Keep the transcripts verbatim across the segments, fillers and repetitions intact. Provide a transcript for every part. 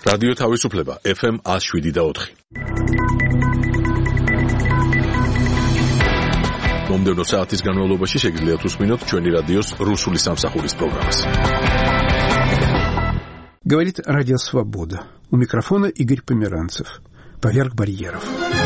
რადიო თავისუფლება ეფ ემ one oh seven და four. მომდევნო საათის განმავლობაში შეგიძლიათ უსმინოთ ჩვენი რადიოს რუსული სამსახურის პროგრამას. Говорит Радио Свобода. У микрофона Игорь Померанцев. Поверх барьеров.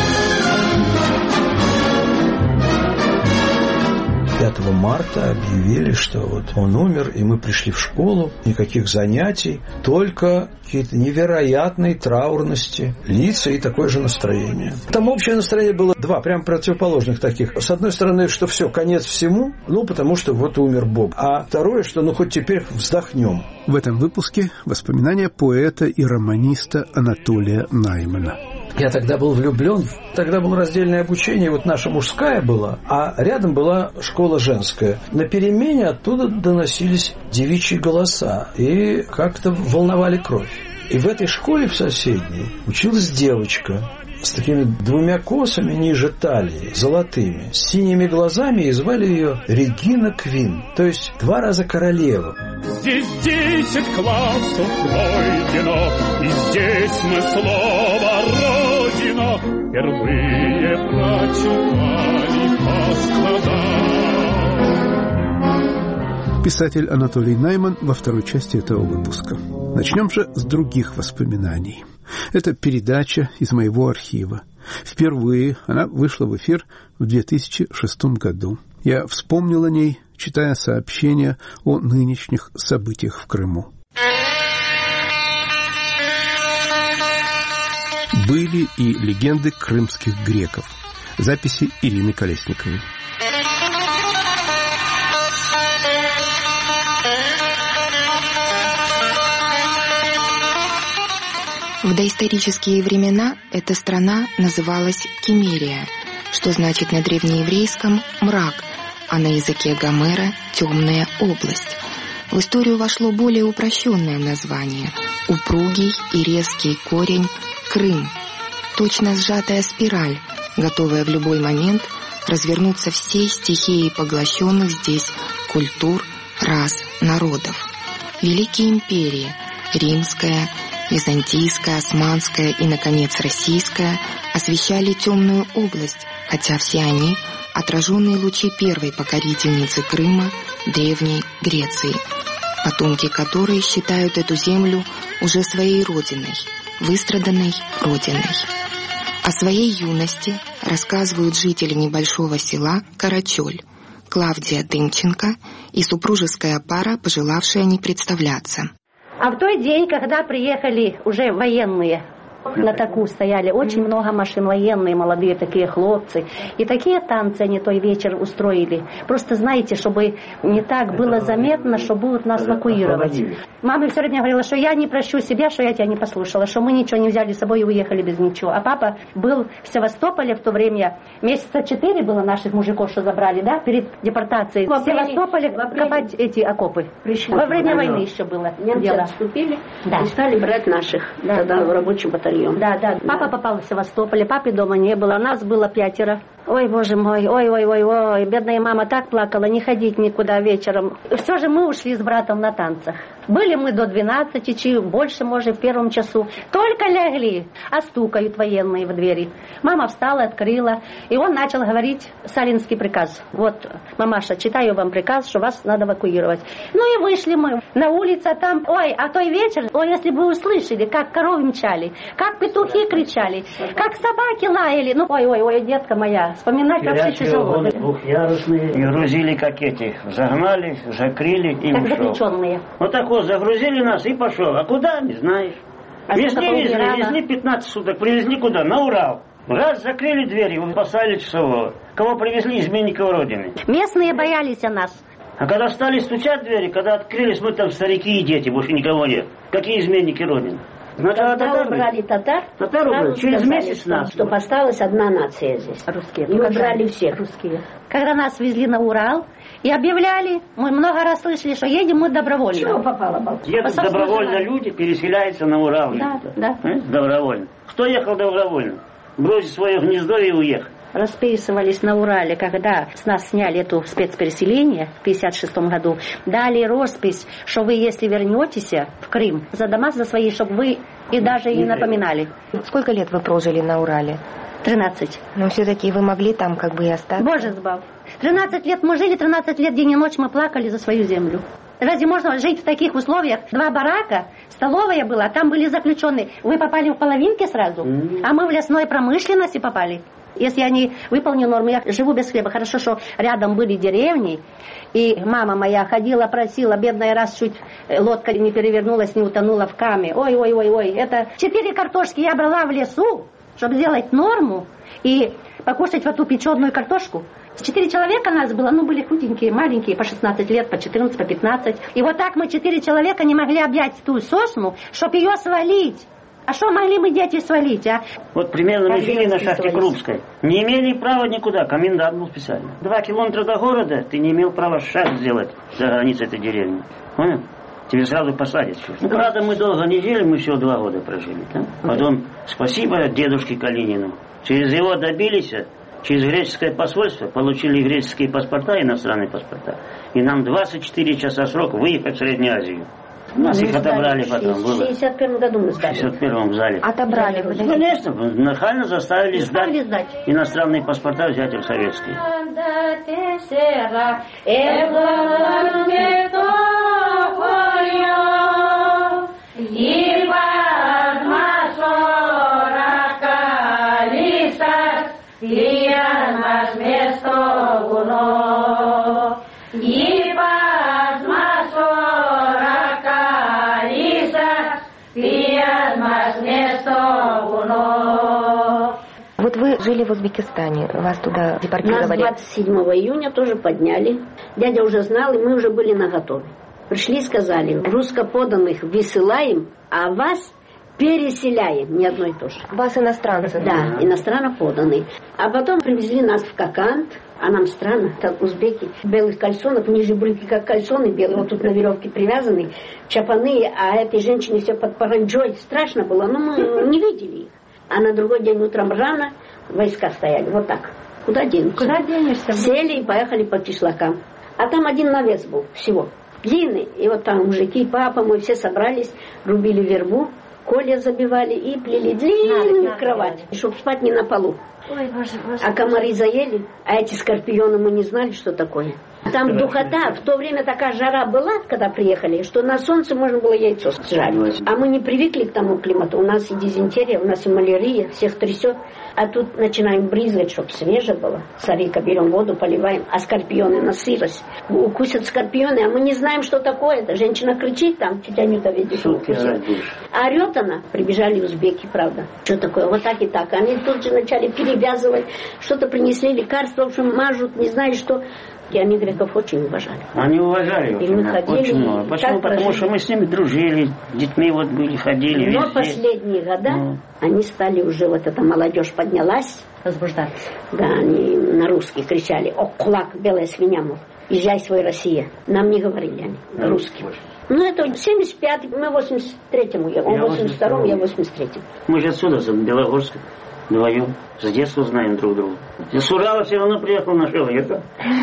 пятого марта объявили, что вот он умер, и мы пришли в школу, никаких занятий, только какие-то невероятные траурности, лица и такое же настроение. Там общее настроение было два, прям противоположных таких. С одной стороны, что все, конец всему, ну, потому что вот умер Боб. А второе, что ну хоть теперь вздохнем. В этом выпуске воспоминания поэта и романиста Анатолия Наймана. Я тогда был влюблен. Тогда было раздельное обучение, вот наша мужская была, а рядом была школа женская. На перемене оттуда доносились девичьи голоса и как-то волновали кровь. И в этой школе в соседней училась девочка с такими двумя косами ниже талии, золотыми, с синими глазами, и звали ее Регина Квин, то есть два раза королева. Здесь десять классов пройдено, и здесь мы слово «Родина» впервые прочитали по складам. Писатель Анатолий Найман во второй части этого выпуска. Начнем же с других воспоминаний. Это передача из моего архива. Впервые она вышла в эфир в две тысячи шестом году. Я вспомнил о ней, читая сообщения о нынешних событиях в Крыму. Были и легенды крымских греков. Записи Ирины Колесниковой. В доисторические времена эта страна называлась Киммерия, что значит на древнееврейском «мрак», а на языке Гомера «темная область». В историю вошло более упрощенное название – упругий и резкий корень «Крым», точно сжатая спираль, готовая в любой момент развернуться всей стихией поглощенных здесь культур, рас, народов. Великие империи – римская, византийская, османская и, наконец, российская – освещали темную область, хотя все они – отраженные лучи первой покорительницы Крыма, древней Греции, потомки которой считают эту землю уже своей родиной, выстраданной родиной. О своей юности рассказывают жители небольшого села Карачоль, Клавдия Дымченко и супружеская пара, пожелавшая не представляться. А в тот день, когда приехали уже военные, на таку стояли очень много машин, военные, молодые такие хлопцы. И такие танцы они той вечер устроили. Просто знаете, чтобы не так было заметно, что будут нас эвакуировать. Мама все время говорила, что я не прощу себя, что я тебя не послушала, что мы ничего не взяли с собой и уехали без ничего. А папа был в Севастополе в то время, месяца четыре было наших мужиков, что забрали, да, перед депортацией. В Севастополе копать эти окопы. Пришли. Во время войны еще было. Немцы дело. Отступили, да, и стали брать наших, да, тогда в рабочий батальон. Да, да. Папа попал в Севастополе, папы дома не было, нас было пятеро. Ой, боже мой, ой, ой, ой, ой, бедная мама так плакала, не ходить никуда вечером. Все же мы ушли с братом на танцах. Были мы до двенадцати, чи больше, может, в первом часу. Только легли, а стукают военные в двери. Мама встала, открыла, и он начал говорить сталинский приказ. Вот, мамаша, читаю вам приказ, что вас надо эвакуировать. Ну и вышли мы на улицу, а там, ой, а той вечер, ой, если бы вы услышали, как коровы мчали, как петухи кричали, как собаки лаяли. Ну, ой, ой, ой, детка моя, вспоминать вообще тяжело. Двухъярусные, и грузили как эти, загнали, закрыли и как ушел. заключенные. Вот так вот загрузили нас и пошел. А куда, не знаешь. А везли, везли, везли пятнадцать суток, привезли куда? На Урал. Раз закрыли двери, посадили часового. Кого привезли? Изменников Родины. Местные боялись о нас. А когда стали стучать в двери, когда открылись, мы там старики и дети, больше никого нет. Какие изменники Родины? Когда татар убрали татар, татар убрали. Через сказали, месяц нас. Что осталась одна нация здесь. Русские. И убрали всех. Русские. Когда нас везли на Урал и объявляли, мы много раз слышали, что едем мы добровольно. Чего попало? Едут добровольно люди, переселяются на Урал. Да, да. Добровольно. Кто ехал добровольно? Бросить свое гнездо и уехать. расписывались на Урале, когда с нас сняли это спецпереселение в пятьдесят шестом году, дали роспись, что вы, если вернетесь в Крым, за дома за свои, чтобы вы и даже и напоминали. Сколько лет вы прожили на Урале? тринадцать. Но все-таки вы могли там как бы и остаться? Боже сбав. тринадцать лет мы жили, тринадцать лет день и ночь мы плакали за свою землю. Разве можно жить в таких условиях? Два барака, столовая была, там были заключенные. Вы попали в половинки сразу, а мы в лесной промышленности попали. Если я не выполню норму, я живу без хлеба. Хорошо, что рядом были деревни. И мама моя ходила, просила, бедная, раз чуть лодка не перевернулась, не утонула в каме. Ой, ой, ой, ой. Это четыре картошки я брала в лесу, чтобы сделать норму и покушать в эту печеную картошку. Четыре человека нас было, ну, были худенькие, маленькие, по шестнадцать лет, по четырнадцать, по пятнадцать. И вот так мы, четыре человека, не могли объять ту сосну, чтобы ее свалить. А что могли мы дети свалить, а? Вот примерно мы жили на шахте Крупской. Не имели права никуда, комендант был специально. Два километра до города ты не имел права шаг сделать за границей этой деревни. Понял? Тебе сразу посадят. Ну, правда, мы долго не жили, мы всего два года прожили. Да? Потом спасибо дедушке Калинину. Через его добились, через греческое посольство, получили греческие паспорта, иностранные паспорта. И нам двадцать четыре часа срок выехать в Среднюю Азию. Нас их отобрали потом. В шестьдесят первом году мы сдали. В шестьдесят первом в зале. Отобрали вы? Ну, конечно, нахально заставили сдать, сдать иностранные паспорта, взять их советские. Вот вы жили в Узбекистане, вас туда депортировали. Нас двадцать седьмого июня тоже подняли. Дядя уже знал, и мы уже были наготове. Пришли и сказали, русско-поданных высылаем, а вас переселяем. Не одно и то же. Вас иностранцы? Да, иностранно поданные. А потом привезли нас в Коканд. А нам странно, там узбеки в белых кальсонах, ниже брюки как кальсоны белые, вот тут на веревке привязаны, чапаны, а этой женщине все под паранджой. Страшно было, но мы не видели их. А на другой день утром рано войска стояли, вот так. Куда денешься? Куда денешься? Сели и поехали по кишлакам. А там один навес был всего, длинный. И вот там мужики, папа, мы все собрались, рубили вербу, колья забивали и плели длинную надо, кровать, надо. Чтобы спать не на полу. Ой, боже, боже. А комары заели, а эти скорпионы мы не знали, что такое. Там духота, в то время такая жара была, когда приехали, что на солнце можно было яйцо сжарить. А мы не привыкли к тому климату. У нас и дизентерия, у нас и малярия, всех трясет. А тут начинаем брызгать, чтобы свеже было. Сорика, берем воду, поливаем, а скорпионы на сырость. Укусят скорпионы, а мы не знаем, что такое это. Женщина кричит там, тетя Анюта видит, укусит. А орет она, прибежали узбеки, правда. Что такое? Вот так и так. Они тут же начали перевязывать, что-то принесли, лекарства, в общем, мажут, не знаю что. И они греков очень уважали. Они уважали и мы ходили, очень много. Почему? Потому прожили. Что мы с ними дружили, с детьми вот были, ходили. Но везде. Последние года ну. Они стали уже, вот эта молодежь поднялась. Возбуждаться. Да, они на русский кричали: «О, кулак, белая свинья, мол, езжай, свой Россия». Нам не говорили они, на русский. Ну, это семьдесят пятый, мы в восемьдесят третьем, я, он в восемьдесят втором, я в восемьдесят третьем. Мы же отсюда, с Белогорска. Вдвоем. С детства знаем друг друга. С Урала все равно приехал на это.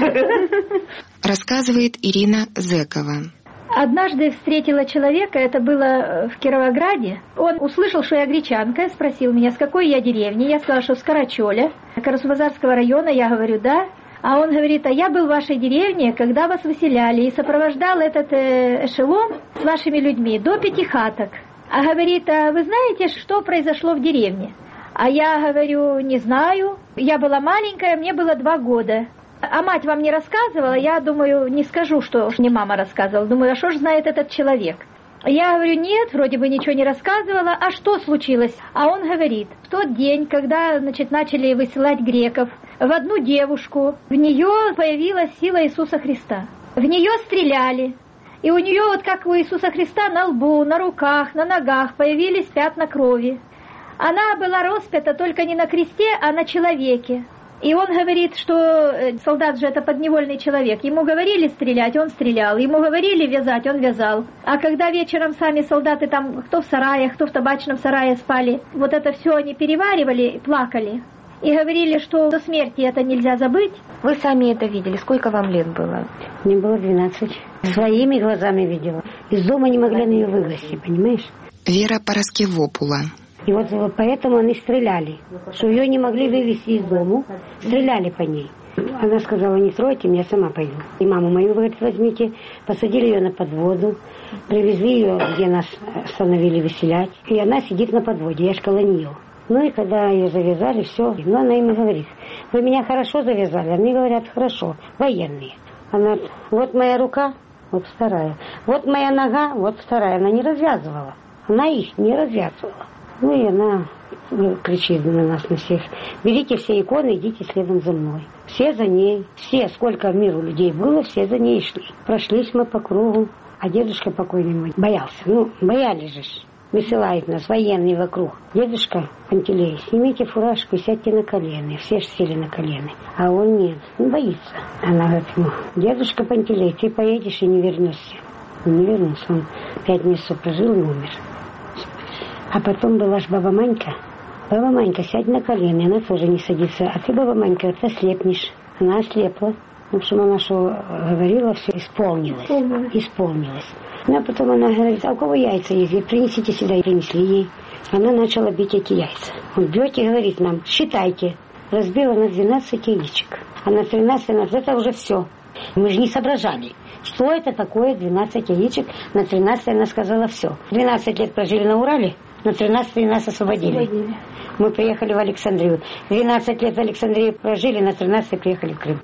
Рассказывает Ирина Зекова. Однажды встретила человека, это было в Кировограде. Он услышал, что я гречанка, спросил меня, с какой я деревни. Я сказала, что с Карачоля, Карасубазарского района. Я говорю, да. А он говорит, а я был в вашей деревне, когда вас выселяли, и сопровождал этот э, эшелон с вашими людьми до Пятихаток. А говорит, а вы знаете, что произошло в деревне? А я говорю, не знаю. Я была маленькая, мне было два года. А мать вам не рассказывала? Я думаю, не скажу, что не мама рассказывала. Думаю, а что ж знает этот человек? Я говорю, нет, вроде бы ничего не рассказывала. А что случилось? А он говорит, в тот день, когда, значит, начали высылать греков, в одну девушку, в нее появилась сила Иисуса Христа. В нее стреляли. И у нее, вот как у Иисуса Христа, на лбу, на руках, на ногах появились пятна крови. Она была распята только не на кресте, а на человеке. И он говорит, что солдат же это подневольный человек. Ему говорили стрелять, он стрелял. Ему говорили вязать, он вязал. А когда вечером сами солдаты там, кто в сараях, кто в табачном сарае спали, вот это все они переваривали и плакали. и говорили, что до смерти это нельзя забыть. Вы сами это видели. Сколько вам лет было? Мне было двенадцать. Своими глазами видела. Из дома не могли на нее вывести, понимаешь? Вера Параскевопула. И вот, вот поэтому они стреляли. Что ее не могли вывести из дома, стреляли по ней. Она сказала, не тройте, я сама пойду. И маму мою, говорит, возьмите. Посадили ее на подводу, привезли ее, где нас остановили выселять. И она сидит на подводе, я ж около нее. Ну и когда ее завязали, все. Ну она им и говорит, вы меня хорошо завязали? Они говорят, хорошо, военные. Она, вот моя рука, вот вторая. Вот моя нога, вот вторая. Она не развязывала. Она их не развязывала. Ну и она кричит на нас, на всех. Берите все иконы, идите следом за мной. Все за ней. Все, сколько в миру людей было, все за ней шли. Прошлись мы по кругу. А дедушка покойный мой боялся. Ну, боялись же. Высылает нас военные вокруг. Дедушка Пантелей, снимите фуражку и сядьте на колено. Все же сели на колено. А он нет, он боится. Она говорит ему, дедушка Пантелей, ты поедешь и не вернешься. Он не вернулся. Он пять месяцев прожил и умер. А потом была ж баба Манька. Баба Манька, сядь на колено, она тоже не садится. А ты, баба Манька, вот ослепнешь. Она ослепла. В общем, она что говорила, все исполнилось. Исполнилось. Ну, а потом она говорит, а у кого яйца есть? Принесите сюда. И принесли ей. Она начала бить эти яйца. Он бьет и говорит нам, считайте. Разбила на двенадцать яичек. А на тринадцать, это уже все. Мы же не соображали. Что это такое двенадцать яичек? На тринадцать она сказала все. двенадцать лет прожили на Урале, на тринадцать нас освободили. освободили. Мы приехали в Александрию. двенадцать лет в Александрии прожили, на тринадцать приехали в Крым.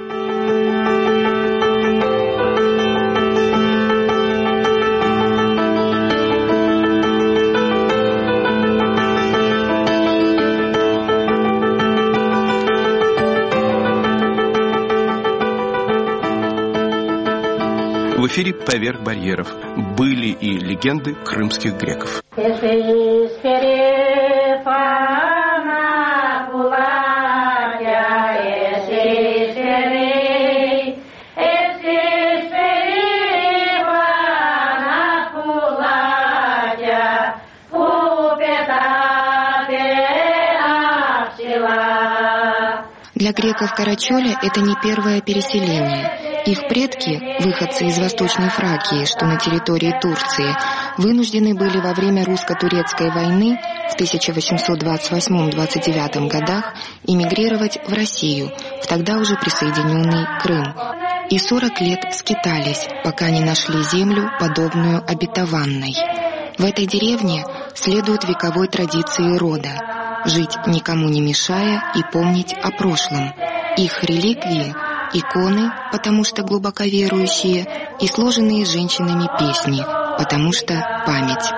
В эфире «Поверх барьеров» были и легенды крымских греков. Для греков Карачоля это не первое переселение. Их предки, выходцы из Восточной Фракии, что на территории Турции, вынуждены были во время русско-турецкой войны в тысяча восемьсот двадцать восьмом — двадцать девятом годах эмигрировать в Россию, в тогда уже присоединенный Крым. И сорок лет скитались, пока не нашли землю, подобную обетованной. В этой деревне следуют вековой традиции рода – жить никому не мешая и помнить о прошлом. Их реликвии – иконы, потому что глубоко верующие, и сложенные женщинами песни, потому что память.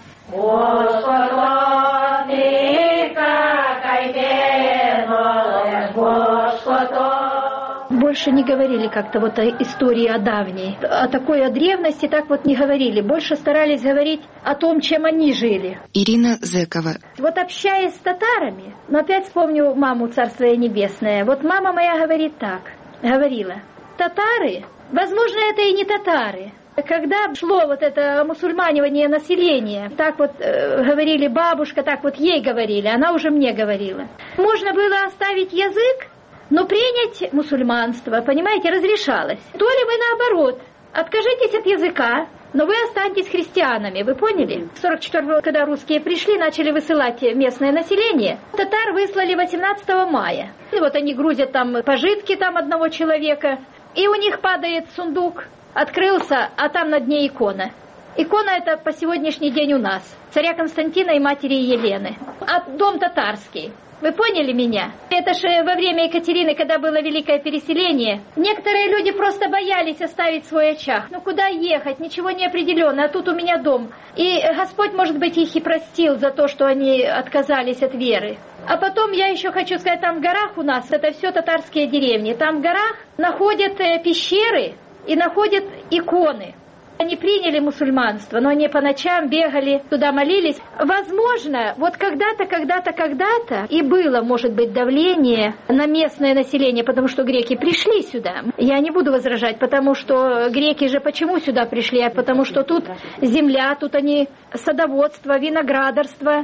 Больше не говорили как-то вот о истории о давней, о такой, о древности так вот не говорили. Больше старались говорить о том, чем они жили. Ирина Зекова. Вот общаясь с татарами, но опять вспомню маму, царство ей небесное. Вот мама моя говорит так. Говорила, татары, возможно, это и не татары. Когда шло вот это мусульманивание населения, так вот э, говорили бабушка, так вот ей говорили, она уже мне говорила. Можно было оставить язык, но принять мусульманство, понимаете, разрешалось. То ли вы наоборот, откажитесь от языка, но вы останетесь христианами, вы поняли? В сорок четвёртом, когда русские пришли, начали высылать местное население. Татар выслали восемнадцатого мая. И вот они грузят там пожитки там одного человека, и у них падает сундук, открылся, а там на дне икона. Икона это по сегодняшний день у нас. Царя Константина и матери Елены. А дом татарский. Вы поняли меня? Это же во время Екатерины, когда было великое переселение, некоторые люди просто боялись оставить свой очаг. Ну куда ехать? Ничего не определенно. А тут у меня дом. И Господь, может быть, их и простил за то, что они отказались от веры. А потом я еще хочу сказать, там в горах у нас, это все татарские деревни. Там в горах находят пещеры и находят иконы. Они приняли мусульманство, но они по ночам бегали, туда молились. Возможно, вот когда-то, когда-то, когда-то и было, может быть, давление на местное население, потому что греки пришли сюда. Я не буду возражать, потому что греки же почему сюда пришли? А потому что тут земля, тут они садоводство, виноградарство.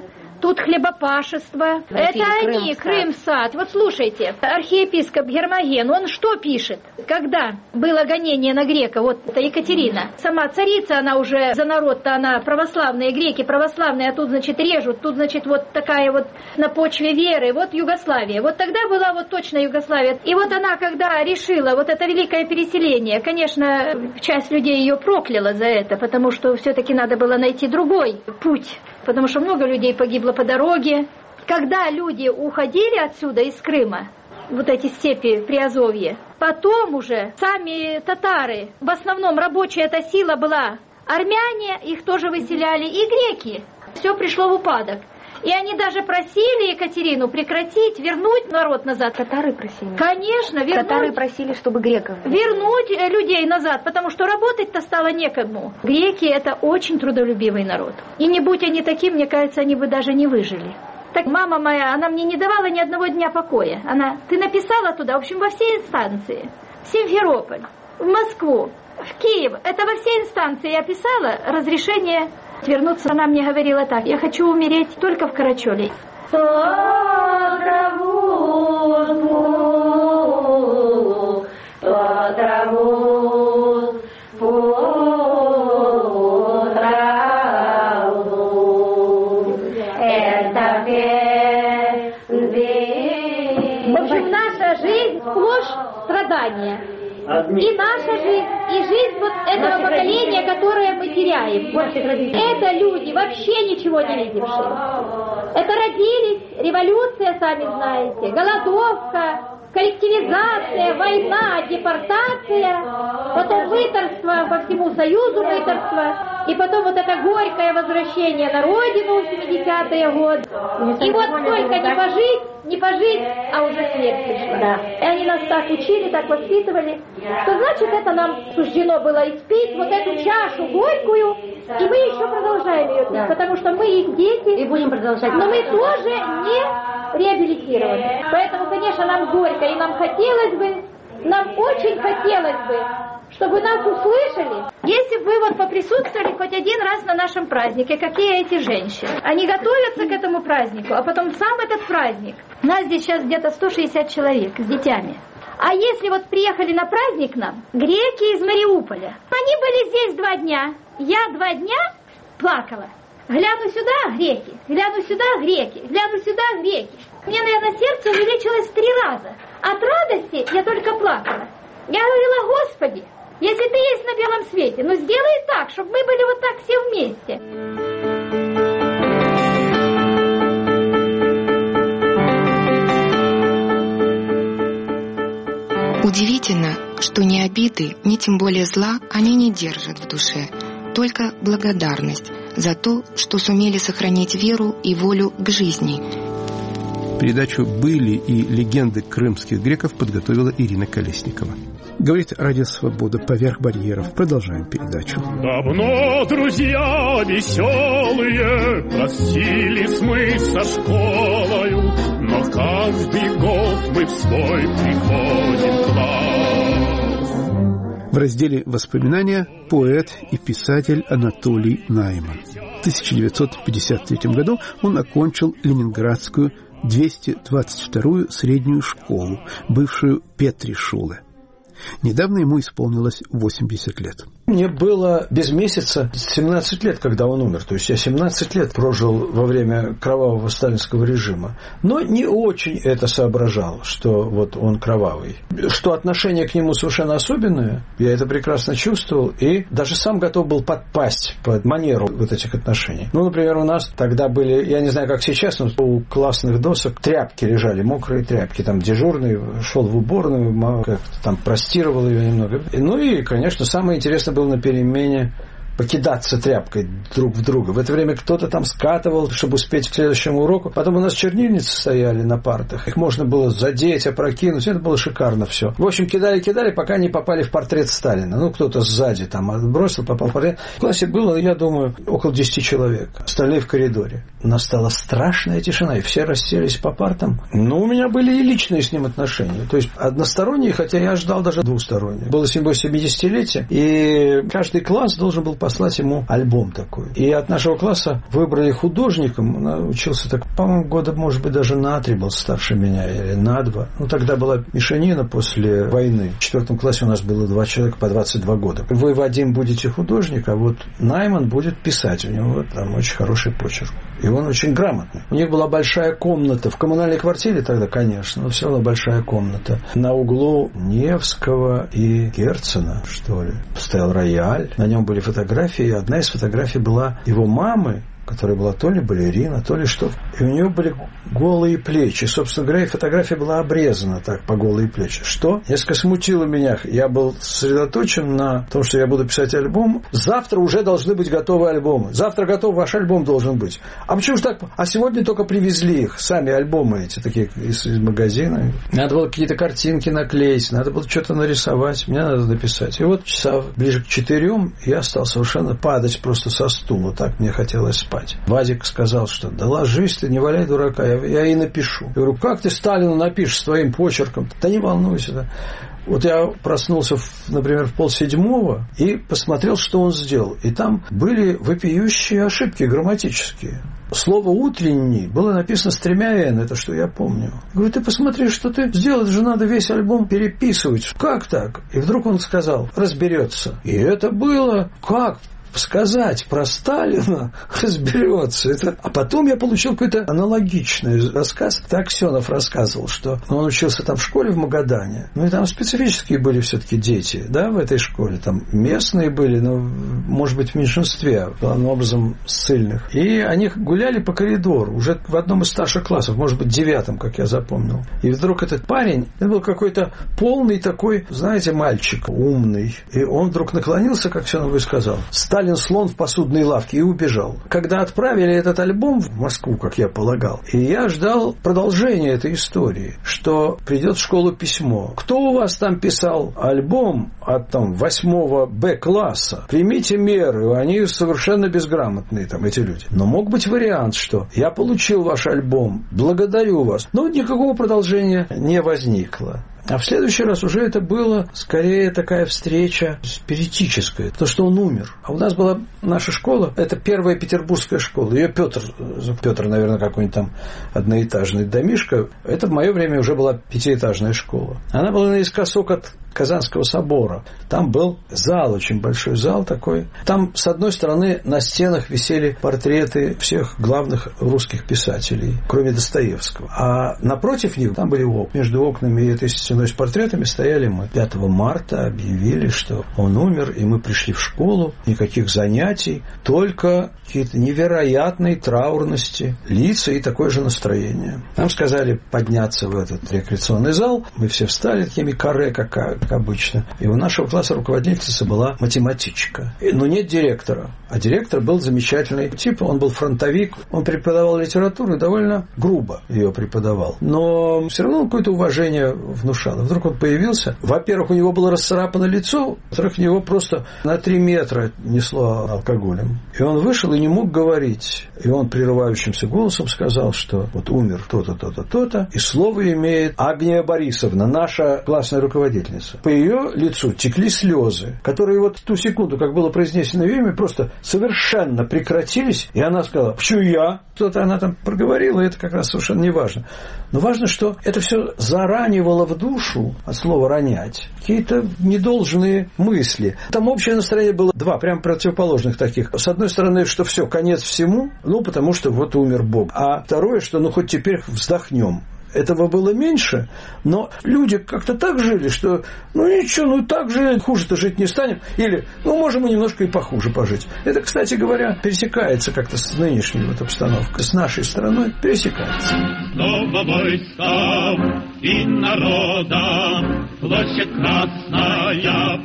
тут хлебопашество. Это они, Крым-Сад. Вот слушайте, архиепископ Гермоген, он что пишет? Когда было гонение на грека, вот это Екатерина, сама царица, она уже за народ-то, она православные, греки православные, а тут, значит, режут, тут, значит, вот такая вот на почве веры, вот Югославия. Вот тогда была вот точно Югославия. И вот она, когда решила вот это великое переселение, конечно, часть людей ее прокляла за это, потому что все-таки надо было найти другой путь, потому что много людей погибло по дороге. Когда люди уходили отсюда, из Крыма, вот эти степи Приазовье, потом уже сами татары, в основном рабочая эта сила была, армяне, их тоже выселяли, и греки. Все пришло в упадок. И они даже просили Екатерину прекратить, вернуть народ назад. Татары просили? Конечно, вернуть. Татары просили, чтобы греков... Вернуть людей назад, потому что работать-то стало некому. Греки – это очень трудолюбивый народ. И не будь они таким, мне кажется, они бы даже не выжили. Так мама моя, она мне не давала ни одного дня покоя. Она, ты написала туда, в общем, во все инстанции. В Симферополь, в Москву, в Киев. Это во все инстанции я писала разрешение вернуться. Она мне говорила так: я хочу умереть только в Карачоле. В общем, наша жизнь сплошь страдания. И наша жизнь, и жизнь вот этого поколения, которое мы теряем. Вот это люди, вообще ничего не видевшие. Это родились, революция, сами знаете, голодовка, коллективизация, война, депортация, потом мыторство по всему Союзу, мыторство, и потом вот это горькое возвращение на родину в семидесятые годы. И вот только не пожить, не пожить, а уже смерть пришла. Да. И они нас так учили, так воспитывали, что значит это нам суждено было испить, вот эту чашу горькую, и мы еще продолжаем ее пить, да. Потому что мы их дети, и будем продолжать. Но мы тоже не реабилитированы. Поэтому, конечно, нам горько, и нам хотелось бы, нам очень хотелось бы, чтобы нас услышали. Если бы вы вот поприсутствовали хоть один раз на нашем празднике, какие эти женщины. Они готовятся к этому празднику, а потом сам этот праздник. У нас здесь сейчас где-то сто шестьдесят человек с детьми. А если вот приехали на праздник нам греки из Мариуполя, они были здесь два дня. Я два дня плакала. Гляну сюда, греки, гляну сюда, греки, гляну сюда, греки. Мне, наверное, сердце увеличилось в три раза. От радости я только плакала. Я говорила: Господи, если ты есть на белом свете, ну сделай так, чтобы мы были вот так все вместе. Удивительно, что ни обиды, ни тем более зла они не держат в душе, только благодарность за то, что сумели сохранить веру и волю к жизни. Передачу «Были и легенды крымских греков» подготовила Ирина Колесникова. Говорит Радио Свобода «Поверх барьеров». Продолжаем передачу. Давно, друзья веселые, простились мы со школою, но каждый год мы в свой приходим класс. В разделе «Воспоминания» поэт и писатель Анатолий Найман. В тысяча девятьсот пятьдесят третьем году он окончил Ленинградскую двести двадцать вторую среднюю школу, бывшую Петри-шуле. Недавно ему исполнилось восемьдесят лет. Мне было без месяца семнадцать лет, когда он умер. То есть я семнадцать лет прожил во время кровавого сталинского режима. Но не очень это соображал, что вот он кровавый. Что отношение к нему совершенно особенное, я это прекрасно чувствовал. И даже сам готов был подпасть под манеру вот этих отношений. Ну, например, у нас тогда были, я не знаю, как сейчас, но у классных досок тряпки лежали, мокрые тряпки. Там дежурный шел в уборную, как-то там простировал ее немного. Ну и, конечно, самое интересное было на перемене покидаться тряпкой друг в друга. В это время кто-то там скатывал, чтобы успеть к следующему уроку. Потом у нас чернильницы стояли на партах. Их можно было задеть, опрокинуть. Это было шикарно все. В общем, кидали-кидали, пока не попали в портрет Сталина. Ну, кто-то сзади там отбросил, попал в портрет. В классе было, я думаю, около десяти человек. Остальные в коридоре. Настала страшная тишина, и все расселись по партам. Но у меня были и личные с ним отношения. То есть односторонние, хотя я ждал даже двусторонние. Было семидесятилетие, и каждый класс должен был послать ему альбом такой. И от нашего класса выбрали художником. Он учился так, по-моему, года, может быть, даже на три был старше меня, или на два. Ну, тогда была мешанина после войны. В четвертом классе у нас было два человека по двадцать два года. Вы, Вадим, будете художник, а вот Найман будет писать. У него там очень хороший почерк. И он очень грамотный. У них была большая комната. В коммунальной квартире тогда, конечно, но все равно большая комната. На углу Невского и Герцена, что ли, стоял рояль. На нем были фотографии. Одна из фотографий была его мамы, которая была то ли балерина, то ли что. И у нее были голые плечи. Собственно говоря, и фотография была обрезана так, по голые плечи. Что несколько смутило меня. Я был сосредоточен на том, что я буду писать альбом. Завтра уже должны быть готовы альбомы. Завтра готов ваш альбом должен быть. А почему же так? А сегодня только привезли их, сами альбомы эти, такие из, из магазина. Надо было какие-то картинки наклеить, надо было что-то нарисовать. Мне надо написать. И вот часа ближе к четырем я стал совершенно падать просто со стула. Так мне хотелось спать. Вадик сказал, что да ложись ты, не валяй дурака, я, я ей напишу. Я говорю, как ты Сталину напишешь своим почерком? Да не волнуйся. Да. Вот я проснулся, например, в полседьмого и посмотрел, что он сделал. И там были вопиющие ошибки грамматические. Слово «утренний» было написано с тремя «н», это что я помню. Я говорю, ты посмотри, что ты сделал, это же надо весь альбом переписывать. Как так? И вдруг он сказал, разберется. И это было как? Сказать про Сталина разберется. Это... А потом я получил какой-то аналогичный рассказ. Так Аксенов рассказывал, что он учился там в школе в Магадане. Ну и там специфические были все-таки дети, да, в этой школе. Там местные были, но, может быть, в меньшинстве, главным образом ссыльных. И они гуляли по коридору уже в одном из старших классов, может быть, девятом, как я запомнил. И вдруг этот парень, это был какой-то полный такой, знаете, мальчик, умный. И он вдруг наклонился, как Аксенов и сказал, Сталин слон в посудной лавке, и убежал. Когда отправили этот альбом в Москву, как я полагал, и я ждал продолжения этой истории, что придет в школу письмо. Кто у вас там писал альбом от там восьмого Б класса? Примите меры, они совершенно безграмотные там эти люди. Но мог быть вариант, что я получил ваш альбом, благодарю вас. Но никакого продолжения не возникло. А в следующий раз уже это было скорее такая встреча спиритическая, то, что он умер. А у нас была наша школа, это первая петербургская школа. Ее Петр, Петр, наверное, какой-нибудь там одноэтажный домишко. Это в мое время уже была пятиэтажная школа. Она была наискосок от Казанского собора. Там был зал, очень большой зал такой. Там, с одной стороны, на стенах висели портреты всех главных русских писателей, кроме Достоевского. А напротив них, там были окна. Между окнами и этой стеной с портретами стояли мы. пятого марта объявили, что он умер, и мы пришли в школу. Никаких занятий, только какие-то невероятные траурности, лица и такое же настроение. Нам сказали подняться в этот рекреационный зал. Мы все встали такими каре, как как обычно. И у нашего класса руководительница была математичка. Но нет директора. А директор был замечательный тип. Он был фронтовик. Он преподавал литературу и довольно грубо ее преподавал. Но все равно какое-то уважение внушало. Вдруг он появился. Во-первых, у него было расцарапано лицо. Во-вторых, у него просто на три метра несло алкоголем. И он вышел и не мог говорить. И он прерывающимся голосом сказал, что вот умер то-то, то-то, то-то. И слово имеет Агния Борисовна, наша классная руководительница. По ее лицу текли слезы, которые вот в ту секунду, как было произнесено ее имя, просто совершенно прекратились. И она сказала, почему я? Что-то она там проговорила, и это как раз совершенно не важно. Но важно, что это все заранивало в душу, от слова «ронять», какие-то недолжные мысли. Там общее настроение было два, прям противоположных таких. С одной стороны, что все, конец всему, ну, потому что вот умер Бог. А второе, что ну хоть теперь вздохнем. Этого было меньше, но люди как-то так жили, что ну ничего, ну так же хуже-то жить не станем. Или, ну, можем и немножко и похуже пожить. Это, кстати говоря, пересекается как-то с нынешней вот обстановкой. С нашей страной пересекается. Снова войскам и народам площадь красная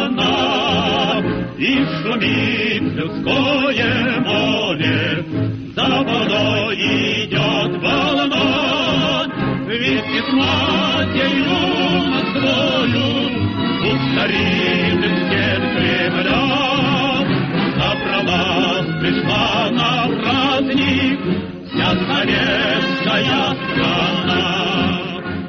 полна, и шумит людское море, за водой идет волна. Ведь с матерью Москвою у старинных стен Кремля забралась, пришла на праздник вся советская страна.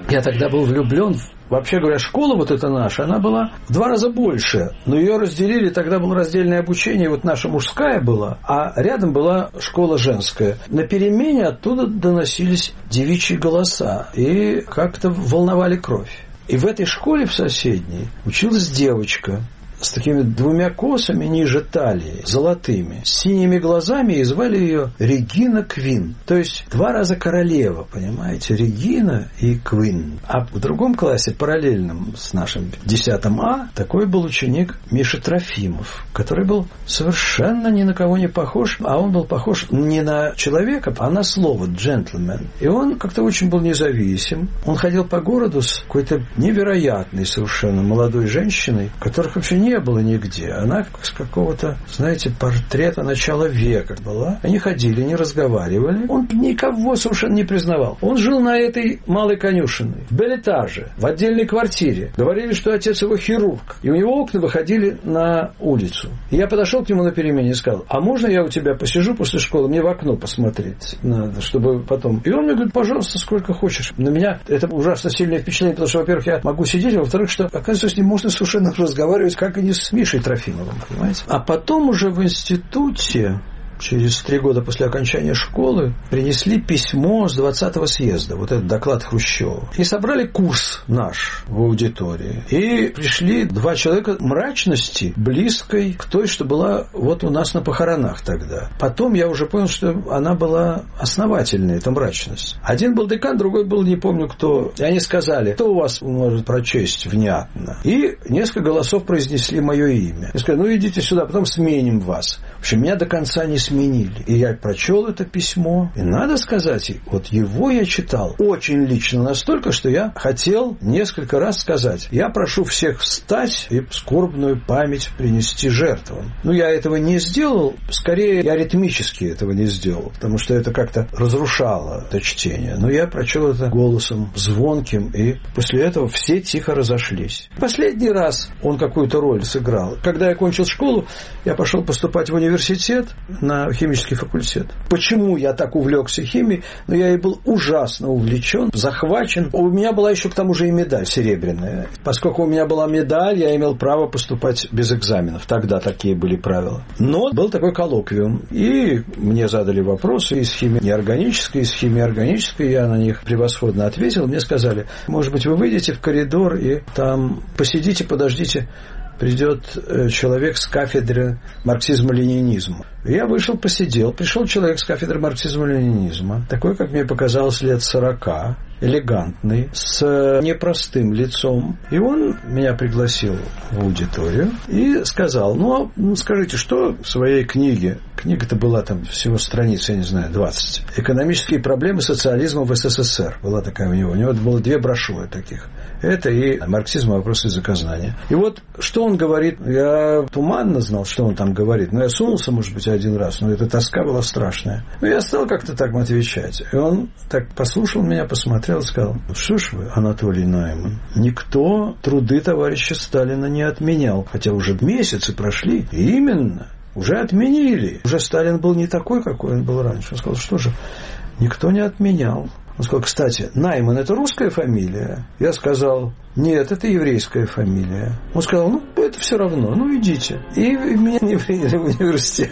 Я тогда был влюблен. Вообще говоря, школа вот эта наша, она была в два раза больше. Но ее разделили, тогда было раздельное обучение, вот наша мужская была, а рядом была школа женская. На перемене оттуда доносились девичьи голоса и как-то волновали кровь. И в этой школе в соседней училась девочка с такими двумя косами ниже талии, золотыми, с синими глазами, и звали ее Регина Квин. То есть два раза королева, понимаете, Регина и Квин. А в другом классе, параллельном с нашим десятым А, такой был ученик Миша Трофимов, который был совершенно ни на кого не похож, а он был похож не на человека, а на слово «джентльмен». И он как-то очень был независим. Он ходил по городу с какой-то невероятной совершенно молодой женщиной, которых вообще не не было нигде. Она с какого-то, знаете, портрета начала века была. Они ходили, не разговаривали. Он никого совершенно не признавал. Он жил на этой малой конюшенной, в белэтаже, в отдельной квартире. Говорили, что отец его хирург. И у него окна выходили на улицу. И я подошел к нему на перемене и сказал: а можно я у тебя посижу после школы? Мне в окно посмотреть надо, чтобы потом... И он мне говорит: пожалуйста, сколько хочешь. На меня это ужасно сильное впечатление, потому что, во-первых, я могу сидеть, а во-вторых, что, оказывается, с ним можно совершенно разговаривать, как и не с Мишей Трофимовым, понимаете? А потом уже в институте, через три года после окончания школы, принесли письмо с двадцатого съезда, вот этот доклад Хрущева. И собрали курс наш в аудитории. И пришли два человека мрачности, близкой к той, что была вот у нас на похоронах тогда. Потом я уже понял, что она была основательной, эта мрачность. Один был декан, другой был, не помню кто. И они сказали: кто у вас может прочесть внятно? И несколько голосов произнесли мое имя. И сказали: ну идите сюда, потом сменим вас. В общем, меня до конца не сменили. И я прочел это письмо. И надо сказать, вот его я читал очень лично, настолько, что я хотел несколько раз сказать: я прошу всех встать и скорбную память принести жертвам. Ну, я этого не сделал. Скорее, я ритмически этого не сделал, потому что это как-то разрушало это чтение. Но я прочел это голосом звонким, и после этого все тихо разошлись. Последний раз он какую-то роль сыграл. Когда я кончил школу, я пошел поступать в университет на химический факультет. Почему я так увлекся химией? Ну, я и был ужасно увлечен, захвачен. У меня была еще к тому же и медаль серебряная. Поскольку у меня была медаль, я имел право поступать без экзаменов. Тогда такие были правила. Но был такой коллоквиум. И мне задали вопросы из химии неорганической, из химии органической. Я на них превосходно ответил. Мне сказали: может быть, вы выйдете в коридор и там посидите, подождите, придет человек с кафедры марксизма-ленинизма. Я вышел, посидел. Пришел человек с кафедры марксизма-ленинизма, такой, как мне показалось, лет сорока, элегантный, с непростым лицом. И он меня пригласил в аудиторию и сказал: ну, скажите, что в своей книге, книга-то была там всего страниц, я не знаю, двадцать, «Экономические проблемы социализма в СССР», была такая у него. У него было две брошюры таких. Это и «Марксизм. Вопросы языкознания». И вот что он говорит, я туманно знал, что он там говорит, но я сунулся, может быть, один раз, но эта тоска была страшная. Но я стал как-то так отвечать. И он так послушал меня, посмотрел и сказал: что ж вы, Анатолий Найман, никто труды товарища Сталина не отменял, хотя уже месяцы прошли. И именно, уже отменили. Уже Сталин был не такой, какой он был раньше. Он сказал: что же, никто не отменял. Он сказал: кстати, Найман — это русская фамилия? Я сказал: нет, это еврейская фамилия. Он сказал: ну, это все равно, ну, идите. И меня не приняли в университет.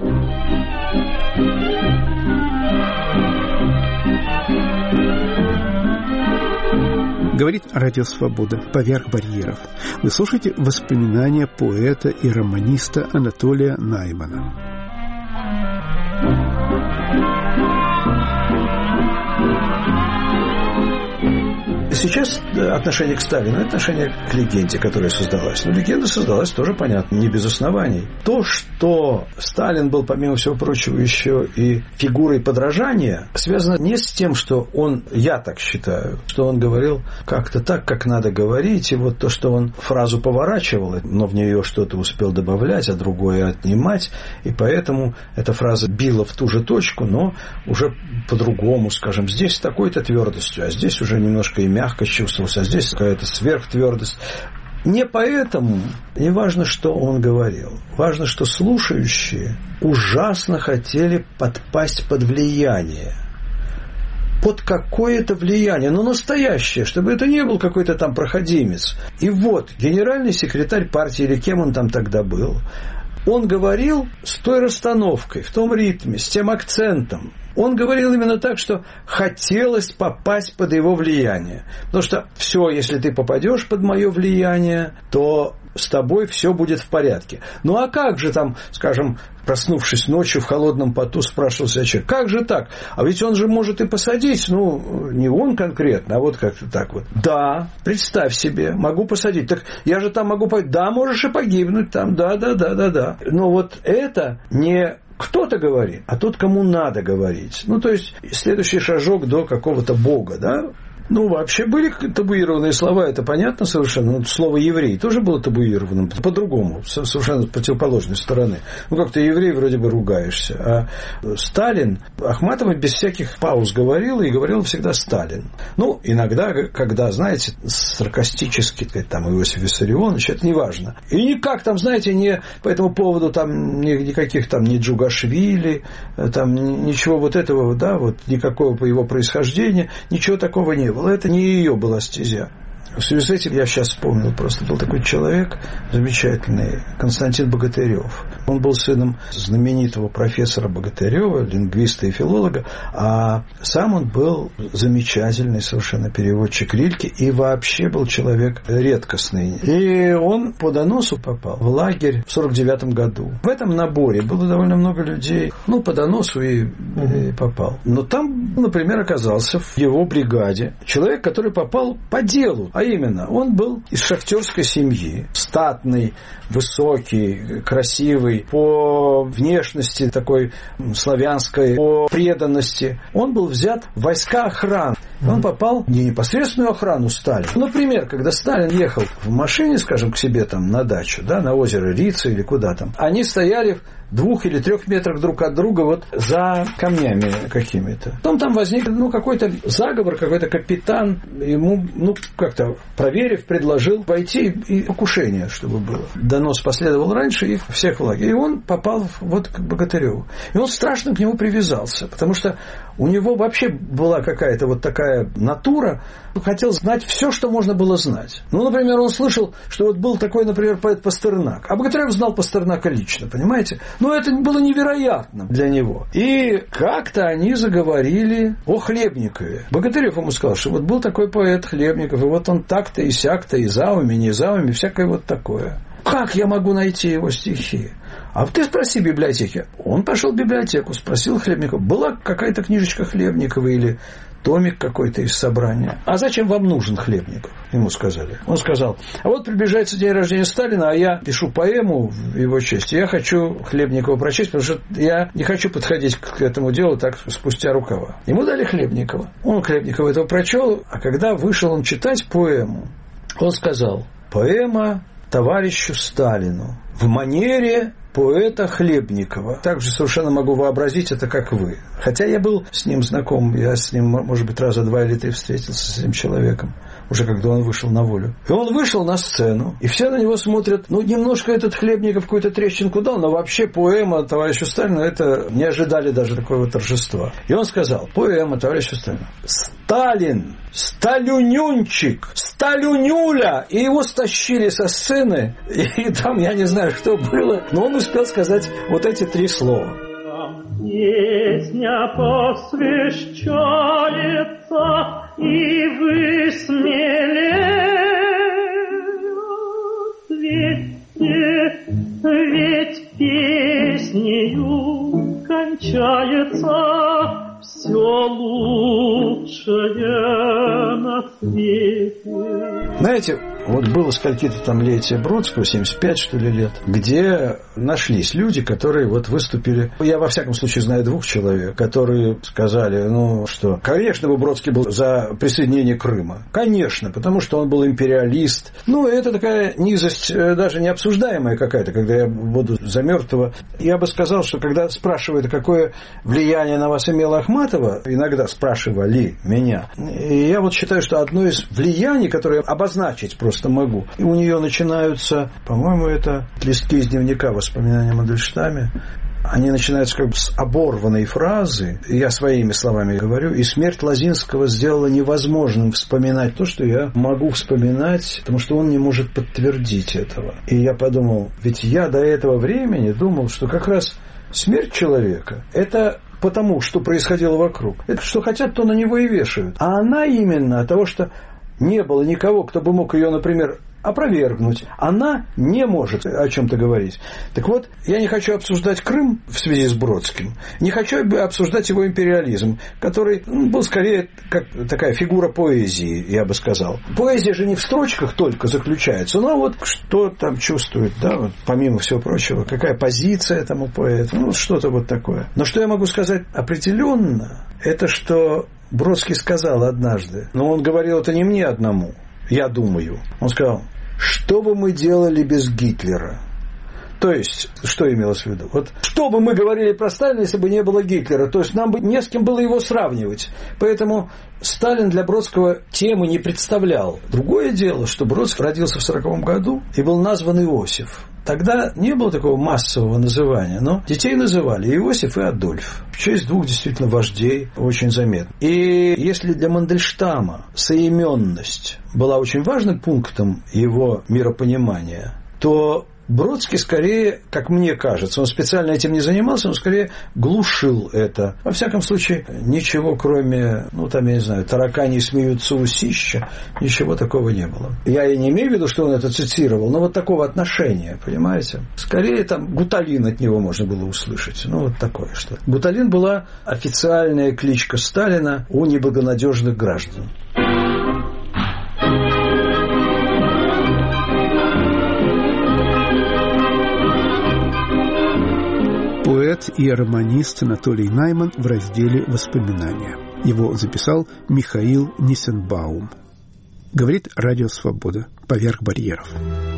Говорит Радио Свобода. Поверх барьеров. Вы слушаете воспоминания поэта и романиста Анатолия Наймана. Сейчас отношение к Сталину – это отношение к легенде, которая создалась. Но легенда создалась тоже, понятно, не без оснований. То, что Сталин был, помимо всего прочего, еще и фигурой подражания, связано не с тем, что он, я так считаю, что он говорил как-то так, как надо говорить, и вот то, что он фразу поворачивал, но в нее что-то успел добавлять, а другое отнимать, и поэтому эта фраза била в ту же точку, но уже по-другому, скажем, здесь с такой-то твердостью, а здесь уже немножко и мягко чувствовался, а здесь какая-то сверхтвердость. Не поэтому, не важно, что он говорил. Важно, что слушающие ужасно хотели подпасть под влияние. под какое-то влияние, но настоящее, чтобы это не был какой-то там проходимец. И вот генеральный секретарь партии, или кем он там тогда был, он говорил с той расстановкой, в том ритме, с тем акцентом. Он говорил именно так, что хотелось попасть под его влияние. Потому что все, если ты попадешь под мое влияние, то с тобой все будет в порядке. Ну а как же там, скажем, проснувшись ночью в холодном поту, спрашивал себя человек, как же так? А ведь он же может и посадить, ну, не он конкретно, а вот как-то так вот. Да, представь себе, могу посадить. Так я же там могу погибнуть. Да, можешь и погибнуть там, да, да, да, да, да. Но вот это не кто-то говорит, а тот, кому надо говорить. Ну, то есть, следующий шажок до какого-то бога, да? Ну, вообще были табуированные слова, это понятно совершенно. Но слово «еврей» тоже было табуированным по-другому, совершенно с противоположной стороны. Ну, как ты еврей вроде бы ругаешься. А Сталин, Ахматова без всяких пауз говорил, и говорил всегда Сталин. Ну, иногда, когда, знаете, саркастически, там, Иосиф Виссарионович, это не важно. И никак там, знаете, не по этому поводу там никаких там ни Джугашвили, там ничего вот этого, да, вот никакого по его происхождению, ничего такого не было. Это не ее была стезя. В связи с этим я сейчас вспомнил, просто был такой человек замечательный, Константин Богатырев. Он был сыном знаменитого профессора Богатырева, лингвиста и филолога, а сам он был замечательный совершенно переводчик Рильке и вообще был человек редкостный. И он по доносу попал в лагерь в сорок девятом году. В этом наборе было довольно много людей, ну, по доносу и, и попал. Но там, например, оказался в его бригаде человек, который попал по делу. А именно, он был из шахтерской семьи, статный, высокий, красивый, по внешности такой славянской, по преданности. Он был взят в войска охраны. Он попал в непосредственную охрану Сталина. Например, когда Сталин ехал в машине, скажем, к себе там на дачу, да, на озеро Рица или куда там, они стояли в двух или трех метрах друг от друга вот за камнями какими-то. Потом там возник, ну, какой-то заговор, какой-то капитан ему, ну, как-то проверив, предложил пойти и покушение, чтобы было. Донос последовал раньше их всех в лагерь. И он попал вот к Богатыреву. И он страшно к нему привязался, потому что у него вообще была какая-то вот такая натура, он хотел знать все, что можно было знать. Ну, например, он слышал, что вот был такой, например, поэт Пастернак. А Богатырев знал Пастернака лично, понимаете? Но это было невероятно для него. И как-то они заговорили о Хлебникове. Богатырев ему сказал, что вот был такой поэт Хлебников, и вот он так-то и сяк-то, и зауми, не зауми, всякое вот такое. Как я могу найти его стихи? А ты спроси в библиотеке. Он пошел в библиотеку, спросил Хлебникова. Была какая-то книжечка Хлебникова или томик какой-то из собрания. А зачем вам нужен Хлебников? Ему сказали. Он сказал, а вот приближается день рождения Сталина, а я пишу поэму в его честь. И я хочу Хлебникова прочесть, потому что я не хочу подходить к этому делу так спустя рукава. Ему дали Хлебникова. Он Хлебникова этого прочел, а когда вышел он читать поэму, он сказал, поэма товарищу Сталину в манере поэта Хлебникова. Также совершенно могу вообразить это, как вы. Хотя я был с ним знаком, я с ним, может быть, раза два или три встретился с этим человеком, уже когда он вышел на волю. И он вышел на сцену, и все на него смотрят, ну, немножко этот Хлебников какую-то трещинку дал, но вообще поэма товарищу Сталину, это не ожидали даже такого торжества. И он сказал, поэма товарищу Сталину. Сталин, Сталюнюнчик, Сталюнюля. И его стащили со сцены, и там, я не знаю, что было, но он успел сказать вот эти три слова. Песня посвящается, и вы смелее ответьте, ведь песнею кончается все лучшее на свете. Знаете, вот было скольки-то там летия Бродского, семьдесят пять, что ли, лет, где нашлись люди, которые вот выступили. Я, во всяком случае, знаю двух человек, которые сказали, ну, что, конечно, бы Бродский был за присоединение Крыма. Конечно, потому что он был империалист. Ну, это такая низость, даже не обсуждаемая какая-то, когда я буду за мертвого. Я бы сказал, что когда спрашивают, какое влияние на вас имела Ахматова, иногда спрашивали меня, и я вот считаю, что одно из влияний, которое обозначить просто могу. И у нее начинаются, по-моему, это листки из дневника «Воспоминания о Мандельштаме». они начинаются как бы с оборванной фразы, я своими словами говорю, и смерть Лозинского сделала невозможным вспоминать то, что я могу вспоминать, потому что он не может подтвердить этого. И я подумал, ведь я до этого времени думал, что как раз смерть человека – это потому, что происходило вокруг. Это что хотят, то на него и вешают. А она именно от того, что не было никого, кто бы мог ее, например, опровергнуть. Она не может о чем-то говорить. Так вот, я не хочу обсуждать Крым в связи с Бродским. Не хочу обсуждать его империализм, который ну, был скорее как такая фигура поэзии, я бы сказал. Поэзия же не в строчках только заключается, но вот что там чувствует, да, вот, помимо всего прочего, какая позиция этому поэту, ну, что-то вот такое. Но что я могу сказать определенно, это что Бродский сказал однажды, но он говорил это не мне одному, я думаю. Он сказал, что бы мы делали без Гитлера? То есть, что имелось в виду? Вот, что бы мы говорили про Сталина, если бы не было Гитлера? То есть, нам бы не с кем было его сравнивать. Поэтому Сталин для Бродского темы не представлял. Другое дело, что Бродский родился в сороковом году и был назван Иосиф. Тогда не было такого массового называния, но детей называли Иосиф и Адольф. В честь двух действительно вождей очень заметно. И если для Мандельштама соименность была очень важным пунктом его миропонимания, то Бродский скорее, как мне кажется, он специально этим не занимался, он скорее глушил это. Во всяком случае, ничего кроме, ну там, я не знаю, таракани смеются усища, ничего такого не было. Я и не имею в виду, что он это цитировал, но вот такого отношения, понимаете? Скорее там гуталин от него можно было услышать. Ну вот такое что. Гуталин была официальная кличка Сталина у неблагонадежных граждан. Поэт и романист Анатолий Найман в разделе «Воспоминания». Его записал Михаил Ниссенбаум. Говорит Радио Свобода. Поверх барьеров.